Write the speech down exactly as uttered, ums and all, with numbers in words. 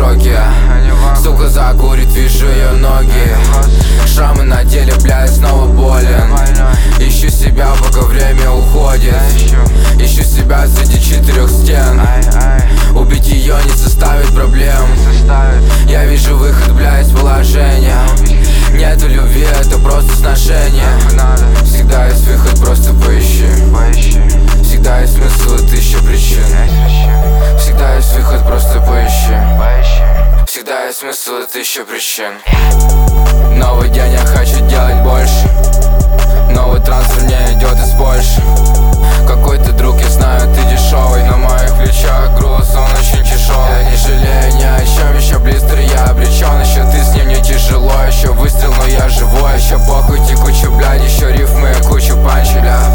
шоке. Сука закурит, вижу ее ноги. Шрамы на теле, блядь, снова болен. Ищу себя, пока время уходит. Ищу себя среди четырех стен. Убить ее не составит проблем. Я вижу выход, блядь, из положения. Нету любви, это просто сношение. Всегда есть выход, просто поищи. Всегда есть смысл и тысяча причин. Всегда есть выход, просто поищи. Всегда есть смысл и тысяча причин. Новый день, я хочу делать больше. Новый трансфер мне идет из Польши. Какой-то друг, я знаю, ты дешевый. На моих плечах груз, он очень тяжелый. Я не жалею ни о чем, еще блистер, я обречен. Еще ты с ним, не тяжело, еще выстрел, но я живой. Еще похуй, текучий, блядь, еще рифмы, кучу панчи, бля.